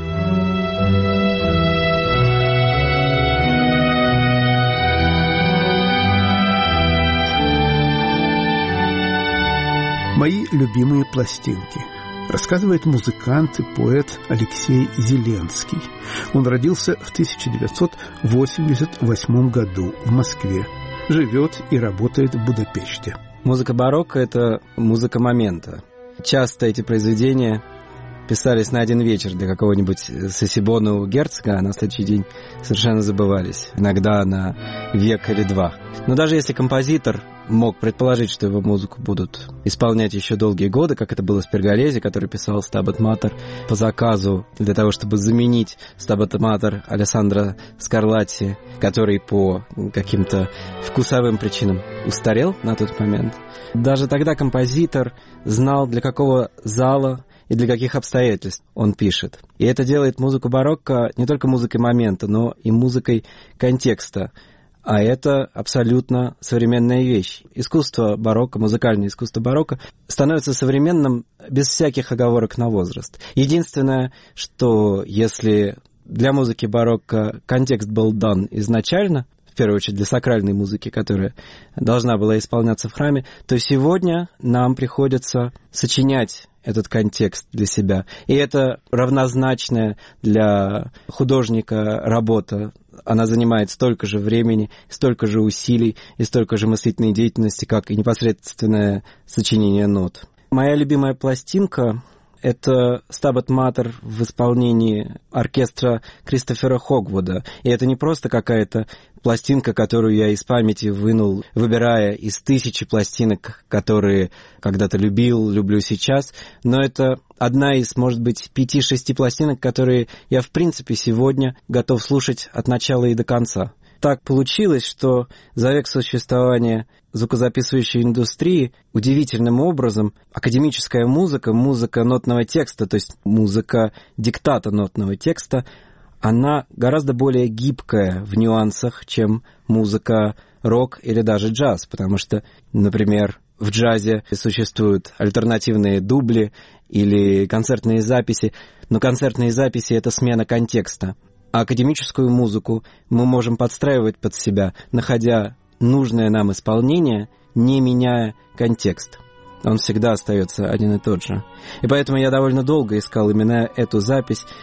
Мои любимые пластинки. Рассказывает музыкант и поэт Алексей Зеленский. Он родился в тысяча девятьсот восемьдесят восьмом году в Москве. Живет и работает в Будапеште. Музыка барокко – это музыка момента. Часто эти произведения писались на один вечер для какого-нибудь сосибона у герцога, а на следующий день совершенно забывались. Иногда на век или два. Но даже если композитор мог предположить, что его музыку будут исполнять еще долгие годы, как это было с Перголези, который писал «Стабат Матер» по заказу для того, чтобы заменить «Стабат Матер» Алессандро Скарлатти, который по каким-то вкусовым причинам устарел на тот момент. Даже тогда композитор знал, для какого зала и для каких обстоятельств он пишет. И это делает музыку барокко не только музыкой момента, но и музыкой контекста. А это абсолютно современная вещь. Искусство барокко, музыкальное искусство барокко становится современным без всяких оговорок на возраст. Единственное, что если для музыки барокко контекст был дан изначально, в первую очередь для сакральной музыки, которая должна была исполняться в храме, то сегодня нам приходится сочинять этот контекст для себя. И это равнозначная для художника работа. Она занимает столько же времени, столько же усилий и столько же мыслительной деятельности, как и непосредственное сочинение нот. Моя любимая пластинка — это «Стабат Матер» в исполнении оркестра Кристофера Хогвуда. И это не просто какая-то пластинка, которую я из памяти вынул, выбирая из тысячи пластинок, которые когда-то любил, люблю сейчас, но это одна из, может быть, пяти-шести пластинок, которые я, в принципе, сегодня готов слушать от начала и до конца. Так получилось, что за век существования звукозаписывающей индустрии удивительным образом академическая музыка, музыка нотного текста, то есть музыка диктата нотного текста, она гораздо более гибкая в нюансах, чем музыка рок или даже джаз, потому что, например, в джазе существуют альтернативные дубли или концертные записи, но концертные записи — это смена контекста. А академическую музыку мы можем подстраивать под себя, находя нужное нам исполнение, не меняя контекст. Он всегда остается один и тот же. И поэтому я довольно долго искал именно эту запись.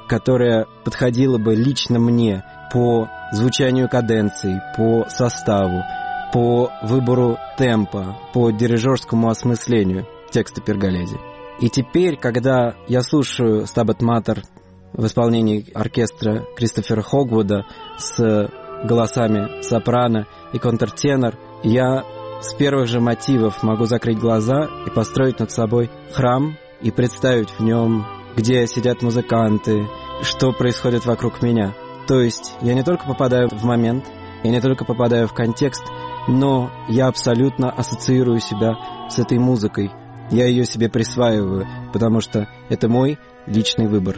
которая подходила бы лично мне по звучанию каденций, по составу, по выбору темпа, по дирижерскому осмыслению текста Перголези. И теперь, когда я слушаю «Стабат Матер» в исполнении оркестра Кристофера Хогвуда с голосами сопрано и контртенор, я с первых же мотивов могу закрыть глаза и построить над собой храм и представить в нем, где сидят музыканты, что происходит вокруг меня. То есть я не только попадаю в момент, я не только попадаю в контекст, но я абсолютно ассоциирую себя с этой музыкой. Я ее себе присваиваю, потому что это мой личный выбор.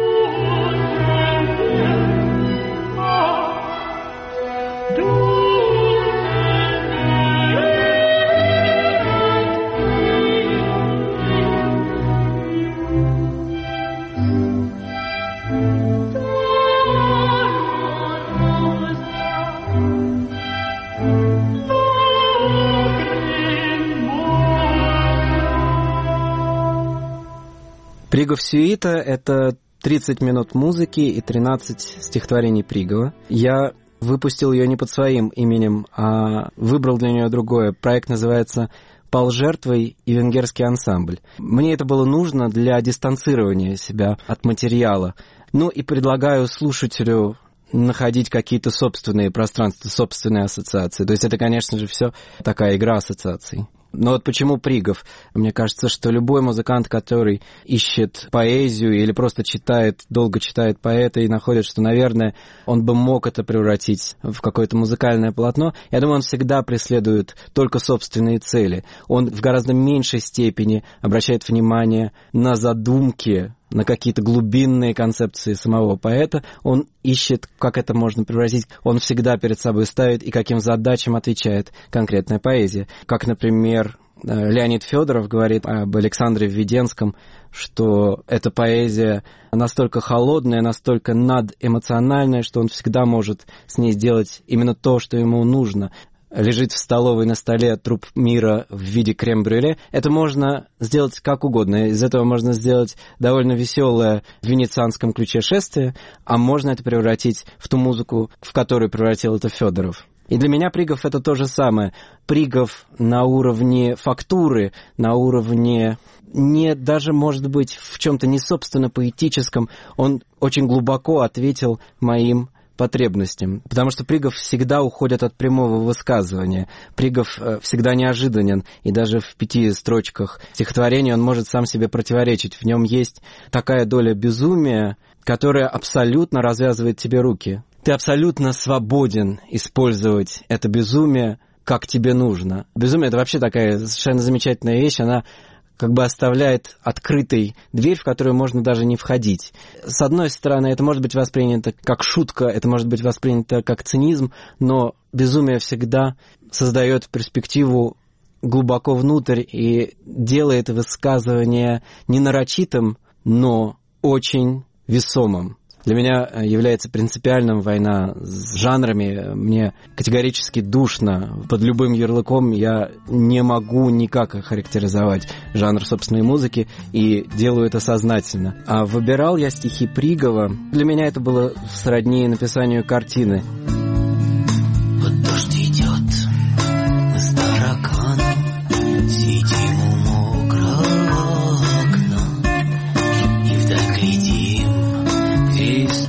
Пригов сюита — это тридцать минут музыки и тринадцать стихотворений Пригова. Я выпустил ее не под своим именем, а выбрал для нее другое. Проект называется «Пал жертвой» и «Венгерский ансамбль». Мне это было нужно для дистанцирования себя от материала. Ну и предлагаю слушателю находить какие-то собственные пространства, собственные ассоциации. То есть это, конечно же, все такая игра ассоциаций. Но вот почему Пригов? Мне кажется, что любой музыкант, который ищет поэзию или просто читает, долго читает поэта и находит, что, наверное, он бы мог это превратить в какое-то музыкальное полотно, я думаю, он всегда преследует только собственные цели. Он в гораздо меньшей степени обращает внимание на задумки, на какие-то глубинные концепции самого поэта. Он ищет, как это можно превратить. Он всегда перед собой ставит и каким задачам отвечает конкретная поэзия. Как, например, Леонид Федоров говорит об Александре Введенском, что эта поэзия настолько холодная, настолько надэмоциональная, что он всегда может с ней сделать именно то, что ему нужно. Лежит в столовой на столе труп мира в виде крем-брюле. Это можно сделать как угодно. Из этого можно сделать довольно веселое в венецианском ключе шествие, а можно это превратить в ту музыку, в которую превратил это Федоров. И для меня Пригов — это то же самое. Пригов на уровне фактуры, на уровне не даже, может быть, в чем-то не собственно поэтическом. Он очень глубоко ответил моим потребностям, потому что Пригов всегда уходит от прямого высказывания. Пригов всегда неожиданен, и даже в пяти строчках стихотворения он может сам себе противоречить. В нем есть такая доля безумия, которая абсолютно развязывает тебе руки. Ты абсолютно свободен использовать это безумие, как тебе нужно. Безумие — это вообще такая совершенно замечательная вещь, она как бы оставляет открытой дверь, в которую можно даже не входить. С одной стороны, это может быть воспринято как шутка, это может быть воспринято как цинизм, но безумие всегда создает перспективу глубоко внутрь и делает высказывание не нарочитым, но очень весомым. Для меня является принципиальным война с жанрами. Мне категорически душно. Под любым ярлыком я не могу никак охарактеризовать жанр собственной музыки и делаю это сознательно. А выбирал я стихи Пригова. Для меня это было сродни написанию картины. Вот дождь идет, мы с тараканом сидим у мокрого окна и вдаль глядим, из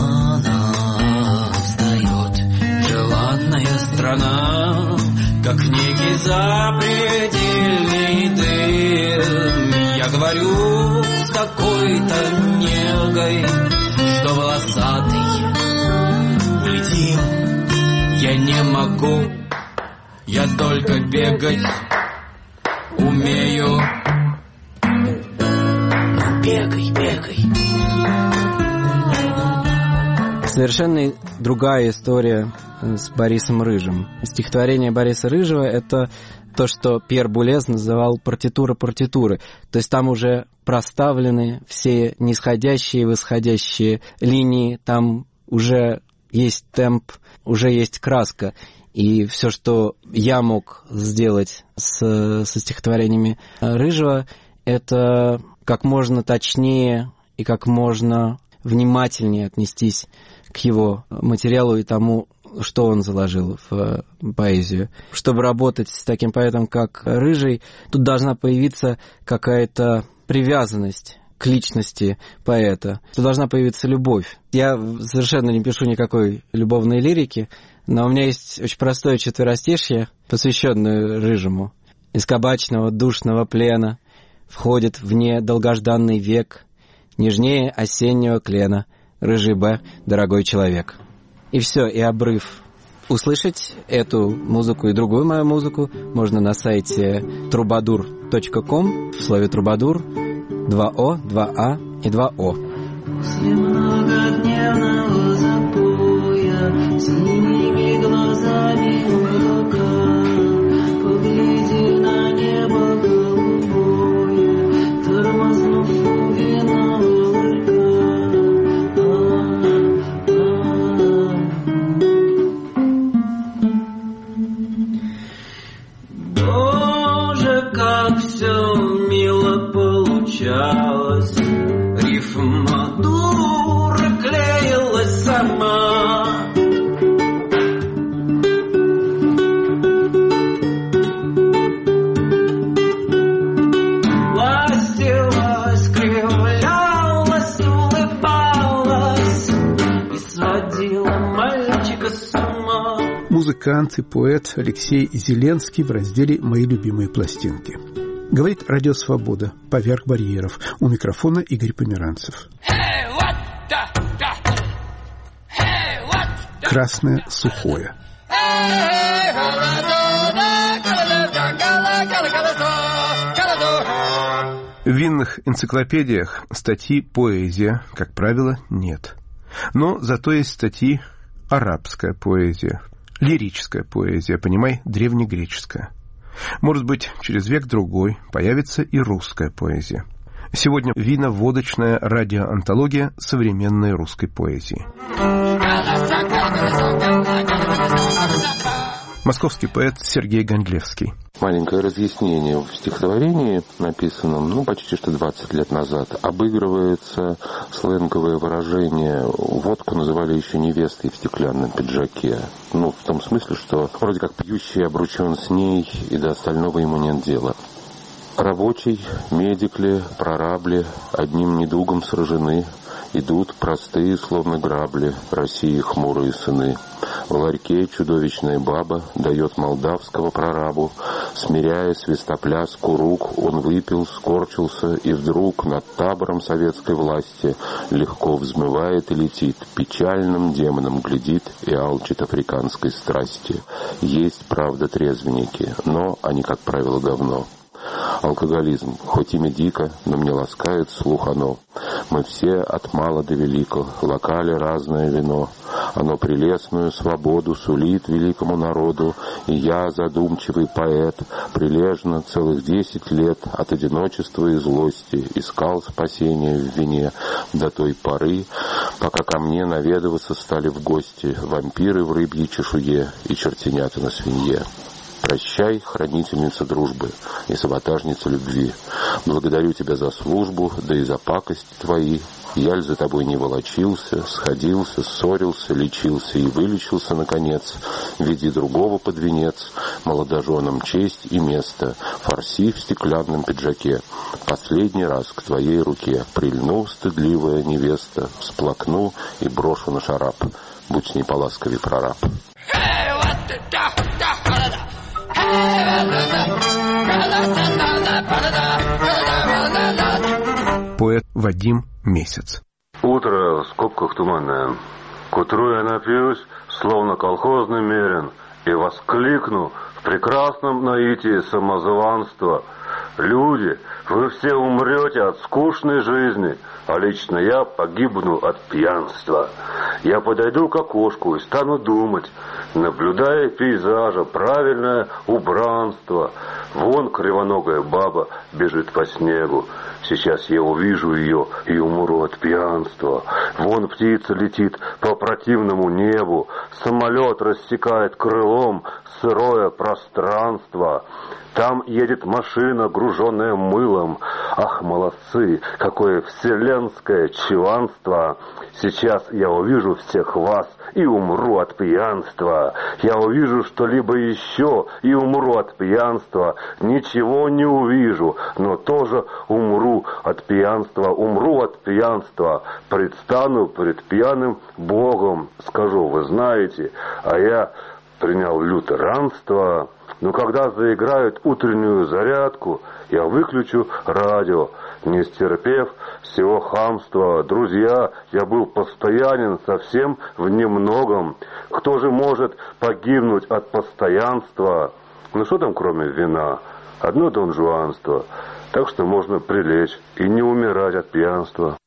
тумана встает желанная страна, как некий запредельный дым. Я говорю с такой-то негой, что волосатый улетим. Я не могу, я только бегать умею. Ну бегай, бегай. Совершенно другая история с Борисом Рыжим. Стихотворение Бориса Рыжего — это то, что Пьер Булез называл партитура партитуры. То есть там уже проставлены все нисходящие и восходящие линии, там уже есть темп, уже есть краска. И все, что я мог сделать с, со стихотворениями Рыжего, это как можно точнее и как можно внимательнее отнестись к его материалу и тому, что он заложил в поэзию. Чтобы работать с таким поэтом, как Рыжий, тут должна появиться какая-то привязанность к личности поэта. Тут должна появиться любовь. Я совершенно не пишу никакой любовной лирики, но у меня есть очень простое четверостишье, посвященное Рыжему. Из кабачного душного плена входит в недолгожданный век, нежнее осеннего клена, Рыжий Б, дорогой человек. И все, и обрыв. Услышать эту музыку и другую мою музыку можно на сайте трубадур точка ком, в слове «трубадур» два О, два А и два О. После многодневного запоя синими глазами дурака погляди на небо голубое, тормознув у винного как все мило получалось, рифма дура клеилась сама. Ластилась, кривлялась, улыбалась и сводила мальчика с ума. Музыкант и поэт Алексей Зеленский в разделе «Мои любимые пластинки». Говорит Радио Свобода, поверх барьеров. У микрофона Игорь Померанцев. Красное сухое. В винных энциклопедиях статьи «Поэзия», как правило, нет. Но зато есть статьи «Арабская поэзия», лирическая поэзия, понимай, древнегреческая. Может быть, через век-другой появится и русская поэзия. Сегодня вино-водочная радиоантология современной русской поэзии. Московский поэт Сергей Гондлевский. Маленькое разъяснение в стихотворении, написанном, ну, почти что двадцать лет назад, обыгрывается сленговое выражение «водку называли еще невестой в стеклянном пиджаке». Ну, в том смысле, что вроде как пьющий обручен с ней, и до остального ему нет дела. Рабочий, медикли, прорабли одним недугом сражены, идут простые, словно грабли, России хмурые сыны. В ларьке чудовищная баба дает молдавского прорабу, смиряя свистопляску рук, он выпил, скорчился, и вдруг над табором советской власти легко взмывает и летит, печальным демоном глядит и алчит африканской страсти. Есть, правда, трезвенники, но они, как правило, говно. Алкоголизм, хоть имя дико, но мне ласкает слух оно. Мы все от мала до велика локали разное вино. Оно прелестную свободу сулит великому народу. И я, задумчивый поэт, прилежно целых десять лет от одиночества и злости искал спасения в вине до той поры, пока ко мне наведываться стали в гости вампиры в рыбьей чешуе и чертенята на свинье. Прощай, хранительница дружбы и саботажница любви. Благодарю тебя за службу, да и за пакости твои. Я ль за тобой не волочился, сходился, ссорился, лечился и вылечился, наконец. Веди другого под венец, молодоженам честь и место. Фарси в стеклянном пиджаке. Последний раз к твоей руке прильну, стыдливая невеста, всплакну и брошу на шарап. Будь с ней поласковей, прораб. Поэт Вадим Месяц. Утро в скобках туманное. К утру я напьюсь, словно колхозный мерин, и воскликну в прекрасном наитии самозванства: люди, вы все умрете от скучной жизни, а лично я погибну от пьянства. Я подойду к окошку и стану думать, наблюдая пейзажа, правильное убранство. Вон кривоногая баба бежит по снегу. Сейчас я увижу ее и умру от пьянства. Вон птица летит по противному небу. Самолет рассекает крылом сырое пространство. Там едет машина, груженная мылом, Ах, молодцы, какое вселенское чванство! Сейчас я увижу всех вас и умру от пьянства. Я увижу что-либо еще и умру от пьянства. Ничего не увижу, но тоже умру от пьянства. Умру от пьянства. Предстану пред пьяным Богом. Скажу, вы знаете, а я принял лютеранство. Но когда заиграют утреннюю зарядку, я выключу радио, не стерпев всего хамства. Друзья, я был постоянен совсем в немногом. Кто же может погибнуть от постоянства? Ну что там кроме вина? Одно донжуанство. Так что можно прилечь и не умирать от пьянства.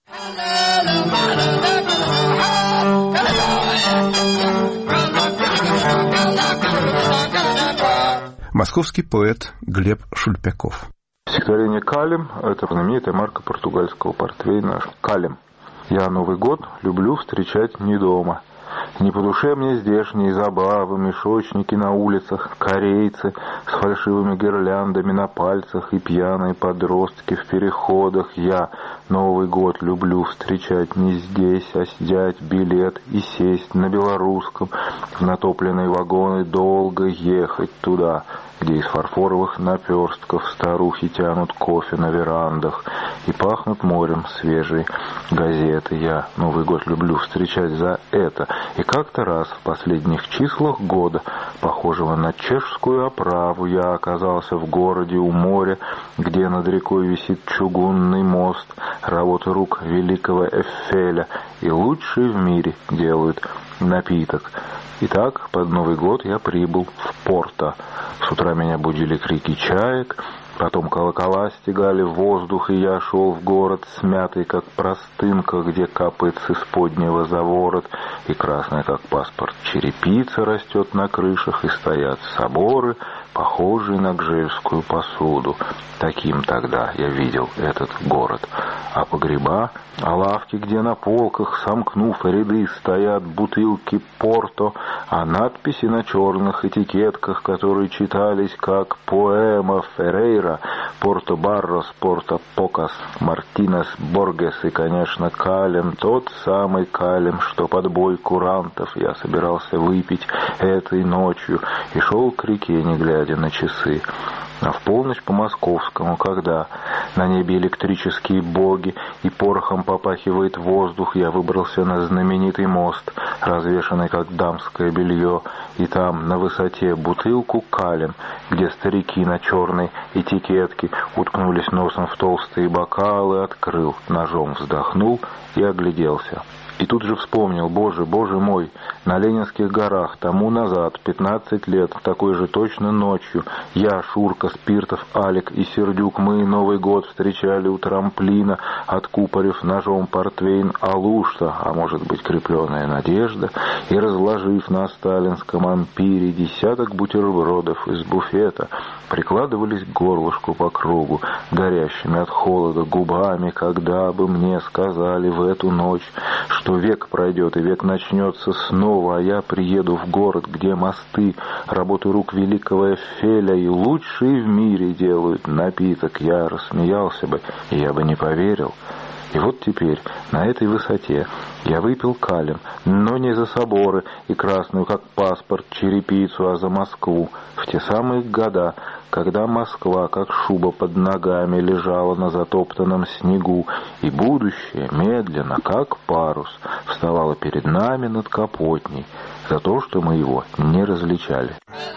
Московский поэт Глеб Шульпяков. Стихотворение «Калем» — это знаменитая марка португальского портвейна «Калем». Я Новый год люблю встречать не дома. Не по душе мне здешние забавы, мешочники на улицах, корейцы с фальшивыми гирляндами на пальцах и пьяные подростки в переходах. Я Новый год люблю встречать не здесь, а взять билет и сесть на белорусском в натопленные вагоны, долго ехать туда, где из фарфоровых наперстков старухи тянут кофе на верандах и пахнут морем свежей газеты. Я Новый год люблю встречать за это. И как-то раз в последних числах года, похожего на чешскую оправу, я оказался в городе у моря, где над рекой висит чугунный мост, работы рук великого Эйфеля, и лучшие в мире делают напиток. Итак, под Новый год я прибыл в Порто. С утра меня будили крики чаек, потом колокола стегали в воздух, и я шел в город, смятый, как простынка, где капает с исподнего за ворот, и красная, как паспорт, черепица растет на крышах, и стоят соборы, похожие на гжельскую посуду. Таким тогда я видел этот город. А погреба, а лавки, где на полках, сомкнув ряды, стоят бутылки Порто, а надписи на черных этикетках, которые читались как поэма Феррейра, Порто Баррос, Порто Покас, Мартинес Боргес и, конечно, Калем, тот самый Калем, что под бой курантов я собирался выпить этой ночью, и шел к реке, не глядя на часы. А в полночь по московскому, когда на небе электрические боги и порохом попахивает воздух, я выбрался на знаменитый мост, развешанный как дамское белье, и там на высоте бутылку Калем, где старики на черной этикетке уткнулись носом в толстые бокалы, открыл, ножом вздохнул и огляделся. И тут же вспомнил, боже, боже мой, на Ленинских горах тому назад, пятнадцать лет, такой же точно ночью, я, Шурка, Спиртов, Алик и Сердюк, мы Новый год встречали у трамплина, откупорив ножом портвейн Алушта, а может быть крепленная надежда, и разложив на сталинском ампире десяток бутербродов из буфета, прикладывались к горлышку по кругу, горящими от холода губами, когда бы мне сказали в эту ночь, что век пройдет и век начнется снова, а я приеду в город, где мосты, работы рук великого Эйфеля и лучшие в мире делают напиток, я рассмеялся бы, и я бы не поверил. И вот теперь, на этой высоте, я выпил Калем, но не за соборы и красную, как паспорт, черепицу, а за Москву, в те самые года, когда Москва, как шуба под ногами, лежала на затоптанном снегу, и будущее, медленно, как парус, вставало перед нами над Капотней, за то, что мы его не различали.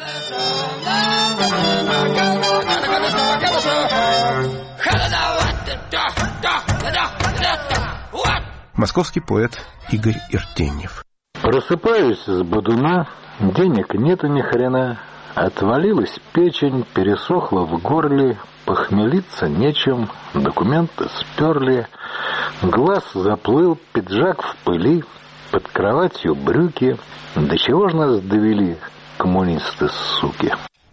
Московский поэт Игорь Иртеньев. Просыпаюсь с бодуна, денег нету ни хрена, отвалилась печень, пересохла в горле, похмелиться нечем, документы сперли, глаз заплыл, пиджак в пыли, под кроватью брюки. До чего ж нас довели, коммунисты, суки?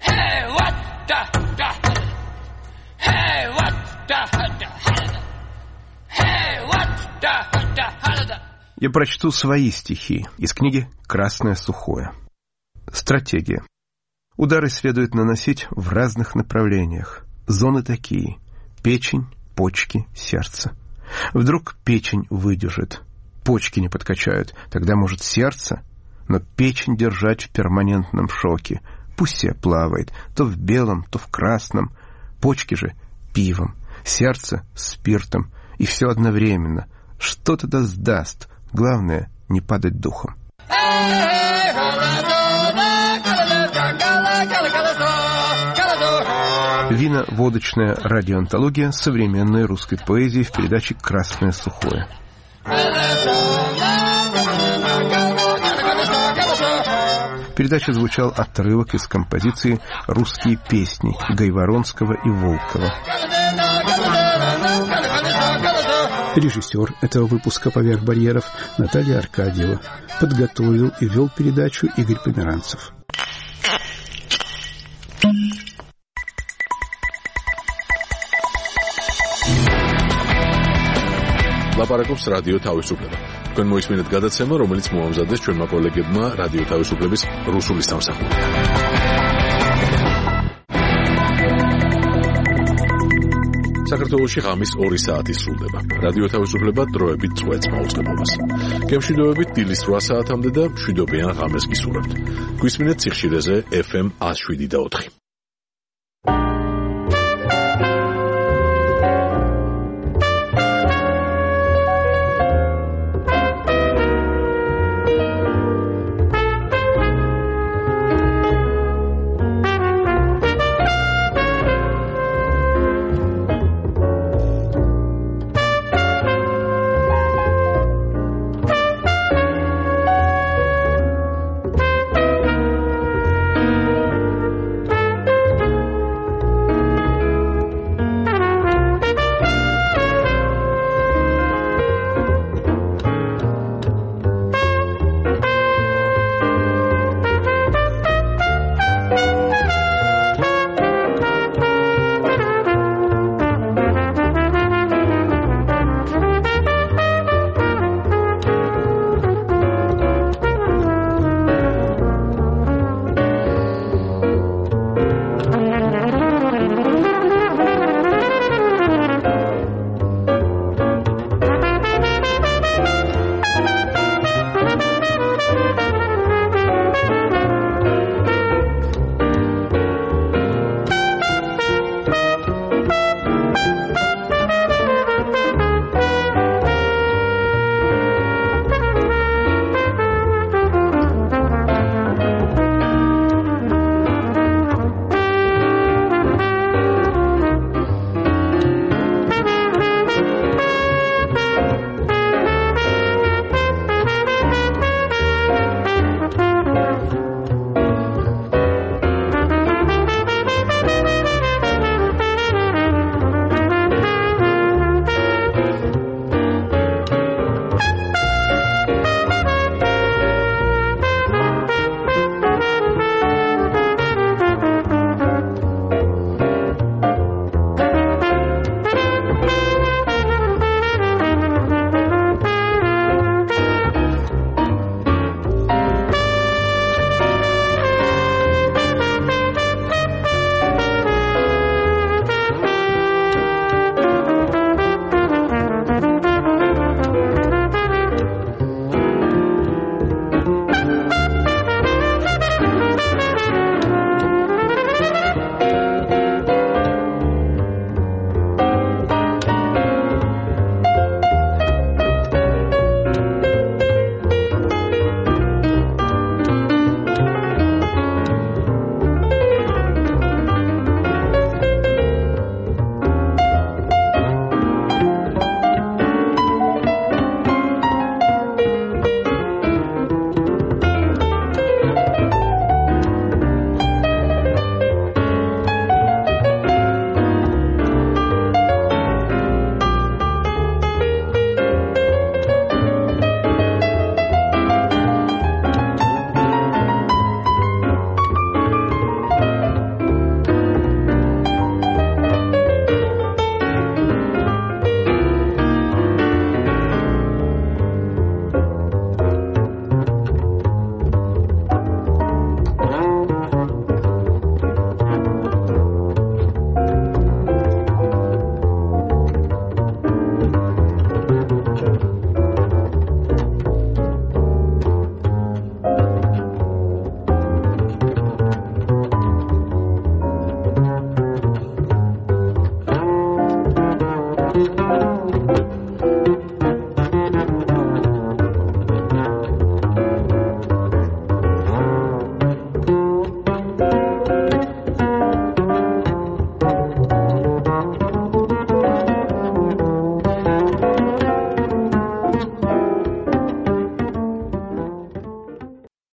Я прочту свои стихи из книги «Красное сухое». Стратегия. Удары следует наносить в разных направлениях. Зоны такие: печень, почки, сердце. Вдруг печень выдержит, почки не подкачают, тогда может сердце, но печень держать в перманентном шоке. Пусть себе плавает, то в белом, то в красном, почки же пивом, сердце спиртом, и все одновременно. Что тогда сдаст? Главное, не падать духом. Вино-водочная радиоантология современной русской поэзии в передаче «Красное сухое». В передаче звучал отрывок из композиции «Русские песни» Гайворонского и Волкова. Режиссер этого выпуска «Поверх барьеров» Наталья Аркадьева. Подготовил и вел передачу Игорь Померанцев. ლაპარაკობს რადიო თავისუფლება. თქვენ მოისმინეთ გადაცემა, რომელიც მოამზადეს ჩვენმა კოლეგებმა რადიო თავისუფლების რუსული სამსახურიდან. საქართველოში ღამის ორი საათი სრულდება. რადიო თავისუფლება დროებით წვეთს მაუწყებლობას. გემშვიდობებით დილის რვა საათამდე და მშვიდობიან ღამეს გისურვებთ. გვისმინეთ სიხშირეზე ეფ ემ one oh seven და four.